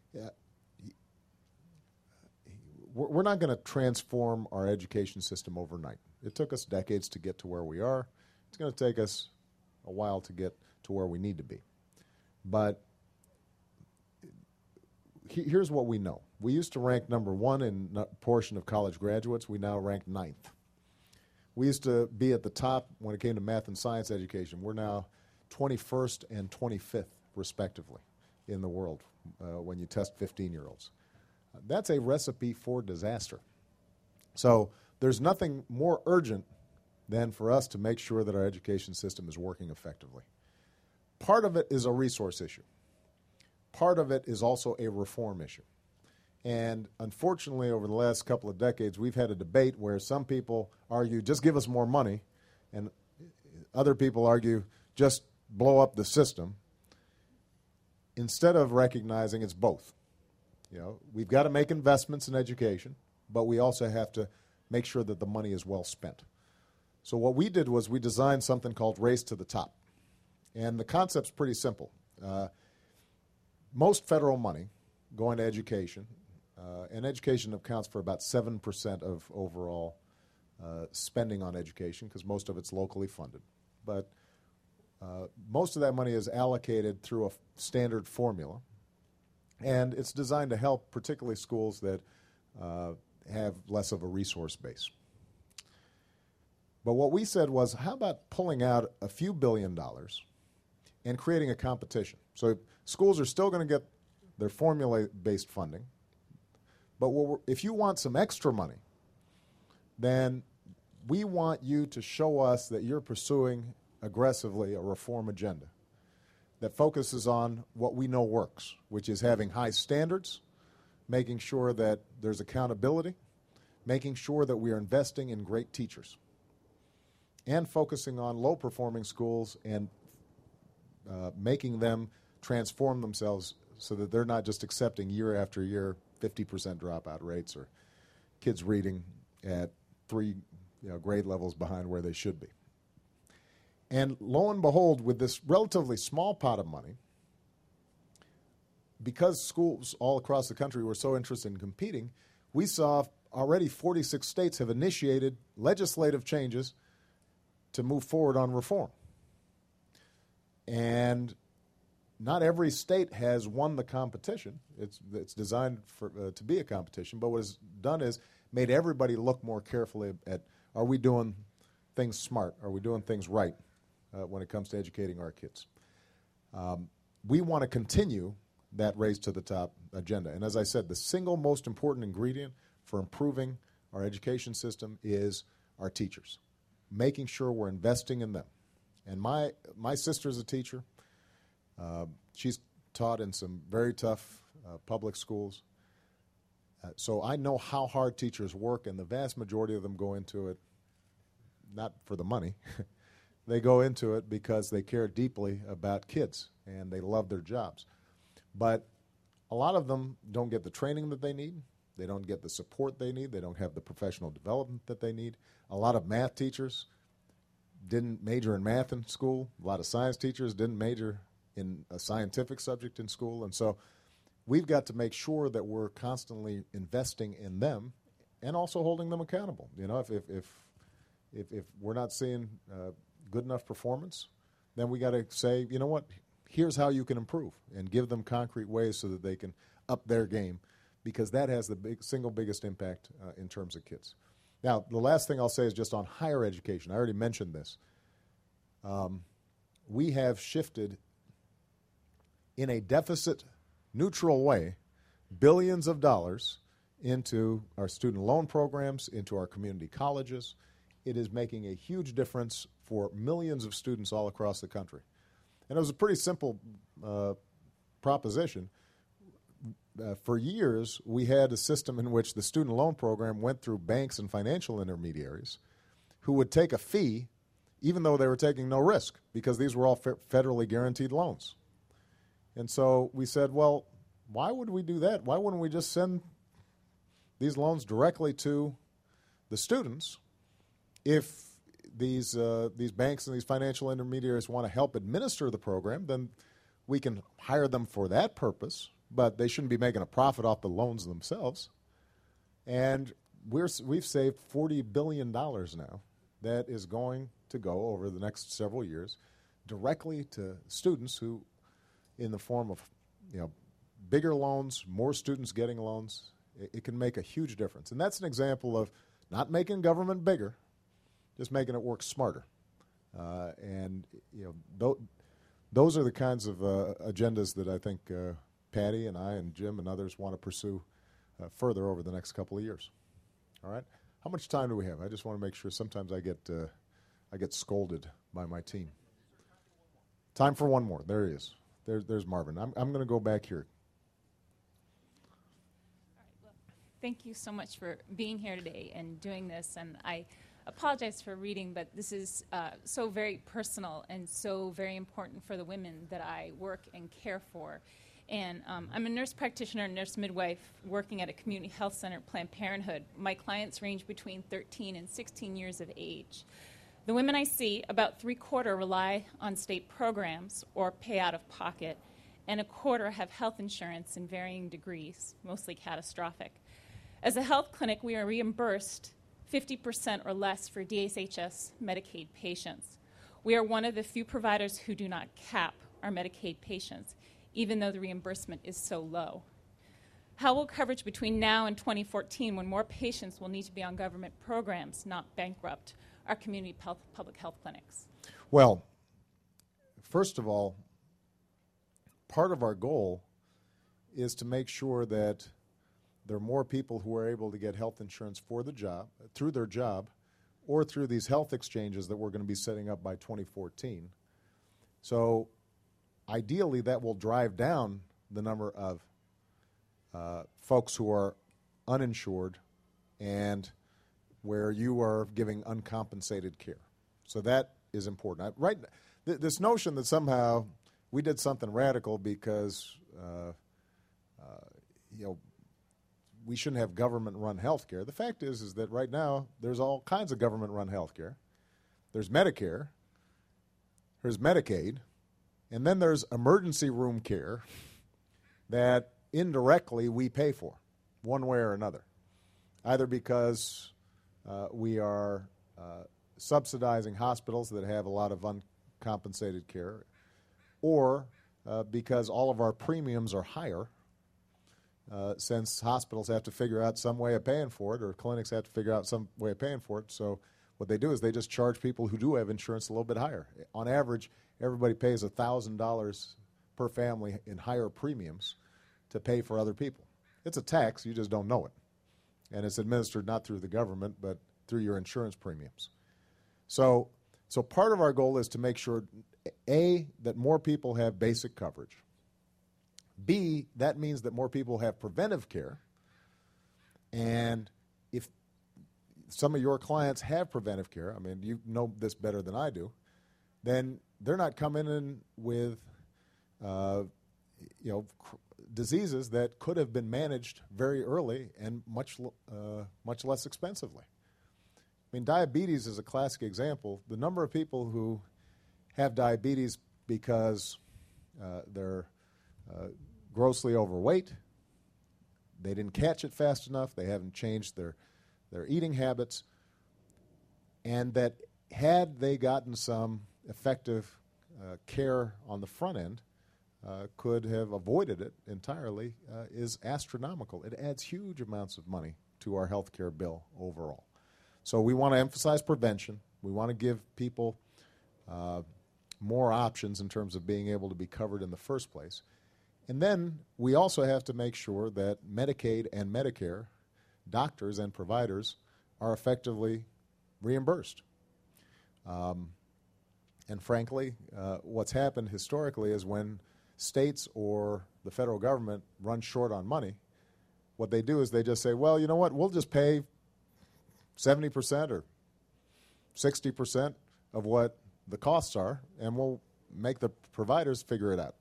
we're not going to transform our education system overnight. It took us decades to get to where we are. It's going to take us a while to get to where we need to be. But here's what we know. We used to rank number one in portion of college graduates. We now rank 9th. We used to be at the top when it came to math and science education. We're now 21st and 25th, respectively, in the world when you test 15-year-olds. That's a recipe for disaster. So there's nothing more urgent than for us to make sure that our education system is working effectively. Part of it is a resource issue. Part of it is also a reform issue. And unfortunately, over the last couple of decades, we've had a debate where some people argue, just give us more money, and other people argue, just blow up the system, instead of recognizing it's both. We've got to make investments in education, but we also have to make sure that the money is well spent. So what we did was we designed something called Race to the Top. And the concept's pretty simple. Most federal money going to education, and education accounts for about 7% of overall spending on education because most of it's locally funded. But most of that money is allocated through a standard formula, and it's designed to help particularly schools that have less of a resource base. But what we said was, how about pulling out a few $1 billion and creating a competition? So schools are still going to get their formula-based funding, But if you want some extra money, then we want you to show us that you're pursuing aggressively a reform agenda that focuses on what we know works, which is having high standards, making sure that there's accountability, making sure that we are investing in great teachers, and focusing on low-performing schools and making them transform themselves so that they're not just accepting year after year 50% dropout rates or kids reading at 3 grade levels behind where they should be. And lo and behold, with this relatively small pot of money, because schools all across the country were so interested in competing, we saw already 46 states have initiated legislative changes to move forward on reform. And not every state has won the competition. It's designed to be a competition, but what it's done is made everybody look more carefully at, are we doing things smart? Are we doing things right when it comes to educating our kids? We want to continue that race to the top agenda. And as I said, the single most important ingredient for improving our education system is our teachers, making sure we're investing in them. And my sister's a teacher. She's taught in some very tough public schools. So I know how hard teachers work, and the vast majority of them go into it not for the money. They go into it because they care deeply about kids, and they love their jobs. But a lot of them don't get the training that they need. They don't get the support they need. They don't have the professional development that they need. A lot of math teachers didn't major in math in school. A lot of science teachers didn't major in a scientific subject in school. And so we've got to make sure that we're constantly investing in them and also holding them accountable. You know, if we're not seeing good enough performance, then we got to say, you know what, here's how you can improve, and give them concrete ways so that they can up their game, because that has the single biggest impact in terms of kids. Now, the last thing I'll say is just on higher education. I already mentioned this. We have shifted in a deficit-neutral way billions of dollars into our student loan programs, into our community colleges. It is making a huge difference for millions of students all across the country. And it was a pretty simple proposition. For years, we had a system in which the student loan program went through banks and financial intermediaries who would take a fee even though they were taking no risk, because these were all federally guaranteed loans. And so we said, well, why would we do that? Why wouldn't we just send these loans directly to the students if these banks and these financial intermediaries want to help administer the program? Then we can hire them for that purpose, but they shouldn't be making a profit off the loans themselves. And we've saved $40 billion now that is going to go over the next several years directly to students who, in the form of bigger loans, more students getting loans, it can make a huge difference. And that's an example of not making government bigger, just making it work smarter. Those are the kinds of agendas that I think Patty and I and Jim and others want to pursue further over the next couple of years. All right? How much time do we have? I just want to make sure. Sometimes I get scolded by my team. Time for one more. There he is. There's Marvin. I'm going to go back here. All right, well, thank you so much for being here today and doing this. And I apologize for reading, but this is so very personal and so very important for the women that I work and care for. And I'm a nurse practitioner, nurse midwife, working at a community health center, Planned Parenthood. My clients range between 13 and 16 years of age. The women I see, about 3/4 rely on state programs or pay out of pocket, and 1/4 have health insurance in varying degrees, mostly catastrophic. As a health clinic, we are reimbursed 50% or less for DSHS Medicaid patients. We are one of the few providers who do not cap our Medicaid patients, even though the reimbursement is so low. How will coverage between now and 2014, when more patients will need to be on government programs, not bankrupt our community public health clinics? Well, first of all, part of our goal is to make sure that there are more people who are able to get health insurance for the job, through their job, or through these health exchanges that we're going to be setting up by 2014. So ideally, that will drive down the number of folks who are uninsured and where you are giving uncompensated care. So that is important. This notion that somehow we did something radical because we shouldn't have government-run health care. The fact is that right now there's all kinds of government-run health care. There's Medicare, there's Medicaid, and then there's emergency room care that indirectly we pay for one way or another, either because we are subsidizing hospitals that have a lot of uncompensated care, or because all of our premiums are higher since hospitals have to figure out some way of paying for it, or clinics have to figure out some way of paying for it. So what they do is they just charge people who do have insurance a little bit higher. On average, everybody pays $1,000 per family in higher premiums to pay for other people. It's a tax, you just don't know it. And it's administered not through the government, but through your insurance premiums. So part of our goal is to make sure, A, that more people have basic coverage. B, that means that more people have preventive care. And if some of your clients have preventive care, I mean, you know this better than I do, then they're not coming in with diseases that could have been managed very early and much less expensively. I mean, diabetes is a classic example. The number of people who have diabetes because they're grossly overweight, they didn't catch it fast enough, they haven't changed their eating habits, and that had they gotten some effective care on the front end, could have avoided it entirely, is astronomical. It adds huge amounts of money to our health care bill overall. So we want to emphasize prevention. We want to give people more options in terms of being able to be covered in the first place. And then we also have to make sure that Medicaid and Medicare, doctors and providers, are effectively reimbursed. And frankly, what's happened historically is when states or the federal government run short on money, what they do is they just say, well, you know what, we'll just pay 70% or 60% of what the costs are, and we'll make the providers figure it out.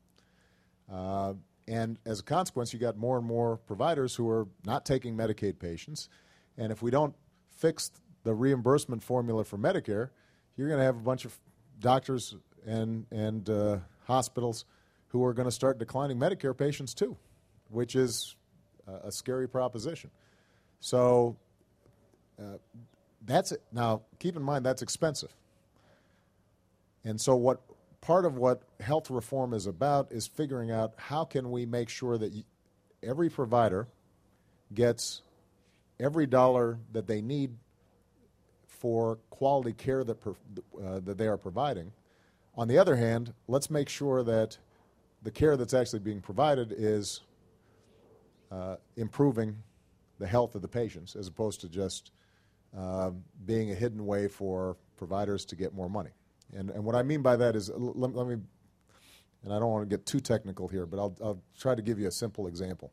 And as a consequence, you got more and more providers who are not taking Medicaid patients. And if we don't fix the reimbursement formula for Medicare, you're going to have a bunch of doctors and hospitals who are going to start declining Medicare patients too, which is a scary proposition. So that's it. Now, keep in mind that's expensive. And so part of what health reform is about is figuring out how can we make sure that every provider gets every dollar that they need for quality care that they are providing. On the other hand, let's make sure that the care that's actually being provided is improving the health of the patients as opposed to just being a hidden way for providers to get more money. And what I mean by that is, let me, and I don't want to get too technical here, but I'll try to give you a simple example.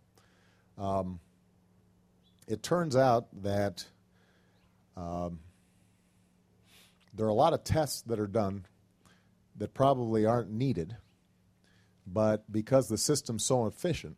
It turns out that there are a lot of tests that are done that probably aren't needed, but because the system's so efficient,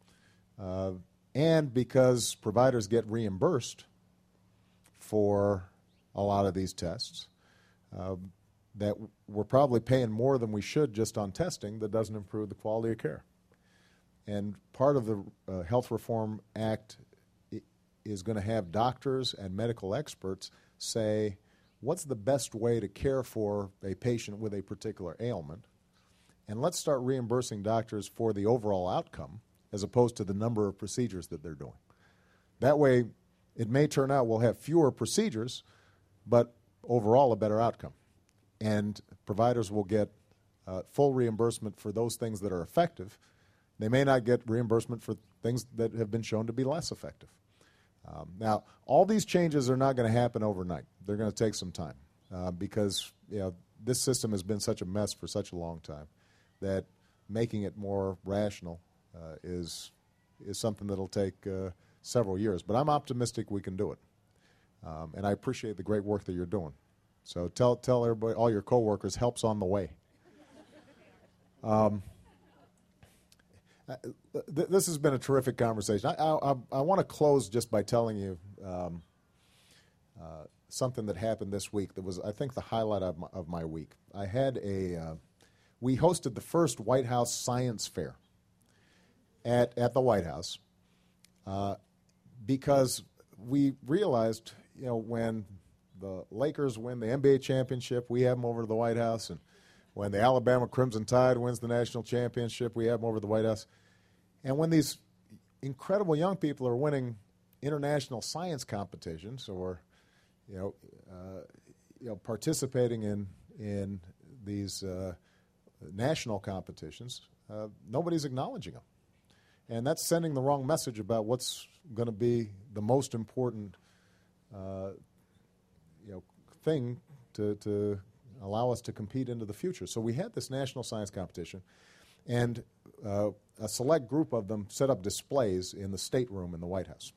and because providers get reimbursed for a lot of these tests, that we're probably paying more than we should just on testing that doesn't improve the quality of care. And part of the Health Reform Act is going to have doctors and medical experts say, what's the best way to care for a patient with a particular ailment? And let's start reimbursing doctors for the overall outcome as opposed to the number of procedures that they're doing. That way, it may turn out we'll have fewer procedures, but overall a better outcome. And providers will get full reimbursement for those things that are effective They may not get reimbursement for things that have been shown to be less effective. Now, all these changes are not going to happen overnight. They're going to take some time because this system has been such a mess for such a long time that making it more rational is something that'll take several years. But I'm optimistic we can do it, and I appreciate the great work that you're doing. So tell everybody, all your coworkers, help's on the way. This has been a terrific conversation. I want to close just by telling you something that happened this week that was, I think, the highlight of my week. We hosted the first White House Science Fair at the White House because we realized, when the Lakers win the NBA championship, we have them over to the White House, and when the Alabama Crimson Tide wins the national championship, we have them over to the White House. And when these incredible young people are winning international science competitions or participating in these national competitions, nobody's acknowledging them. And that's sending the wrong message about what's going to be the most important thing to allow us to compete into the future. So we had this national science competition, and a select group of them set up displays in the stateroom in the White House.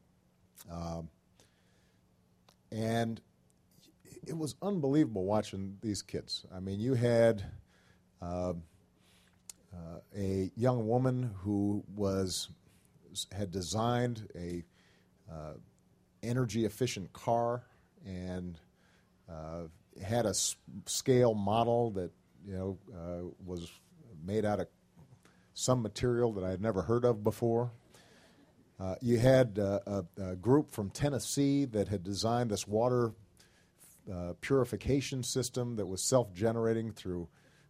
And it was unbelievable watching these kids. I mean, you had a young woman who had designed a energy-efficient car and had a scale model that was made out of some material that I had never heard of before. You had a group from Tennessee that had designed this water purification system that was self-generating through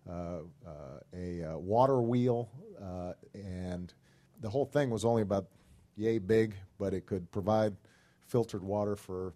a water wheel, and the whole thing was only about yay big, but it could provide filtered water for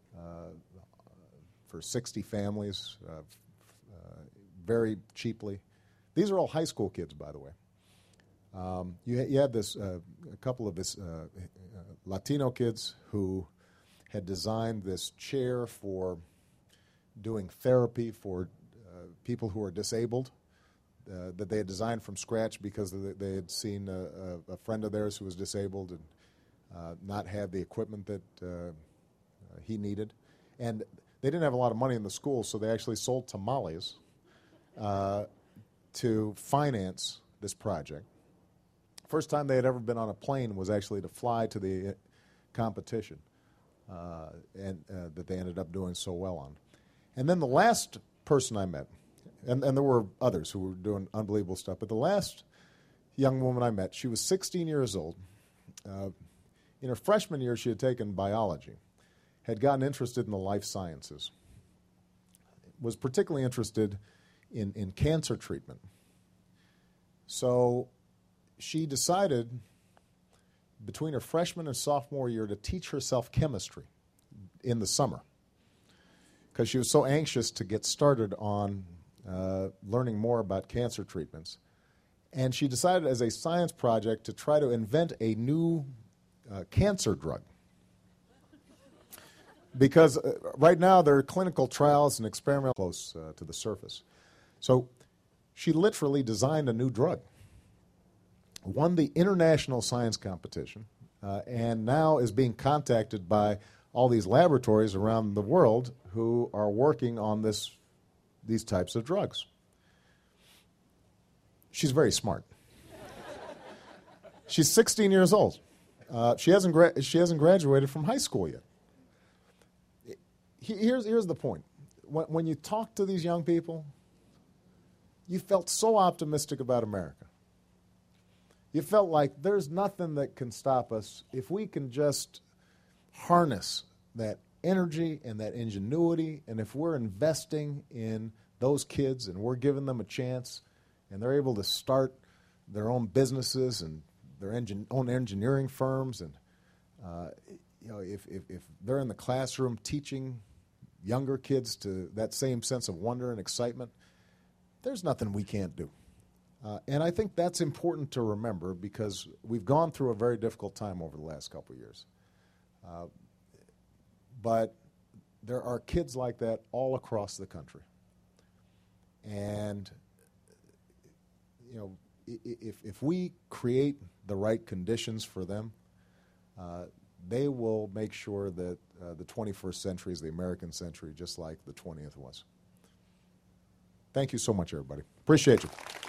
60 families very cheaply. These are all high school kids, by the way. You had a couple of this Latino kids who had designed this chair for doing therapy for people who are disabled that they had designed from scratch because they had seen a friend of theirs who was disabled and not have the equipment that he needed. And they didn't have a lot of money in the school, so they actually sold tamales to finance this project. First time they had ever been on a plane was actually to fly to the competition, and that they ended up doing so well on. And then the last person I met, and there were others who were doing unbelievable stuff, but the last young woman I met, she was 16 years old. In her freshman year, she had taken biology, had gotten interested in the life sciences, was particularly interested in cancer treatment. So she decided between her freshman and sophomore year to teach herself chemistry in the summer because she was so anxious to get started on learning more about cancer treatments. And she decided as a science project to try to invent a new cancer drug. Because right now there are clinical trials and experimental close to the surface. So she literally designed a new drug, won the international science competition, and now is being contacted by all these laboratories around the world who are working on these types of drugs. She's very smart. She's 16 years old. She hasn't graduated from high school yet. Here's the point. When you talk to these young people, you felt so optimistic about America. You felt like there's nothing that can stop us if we can just harness that energy and that ingenuity, and if we're investing in those kids and we're giving them a chance and they're able to start their own businesses and their own engineering firms, and if they're in the classroom teaching younger kids to that same sense of wonder and excitement, there's nothing we can't do. And I think that's important to remember because we've gone through a very difficult time over the last couple of years. But there are kids like that all across the country. And, you know, if we create the right conditions for them, they will make sure that the 21st century is the American century, just like the 20th was. Thank you so much, everybody. Appreciate you.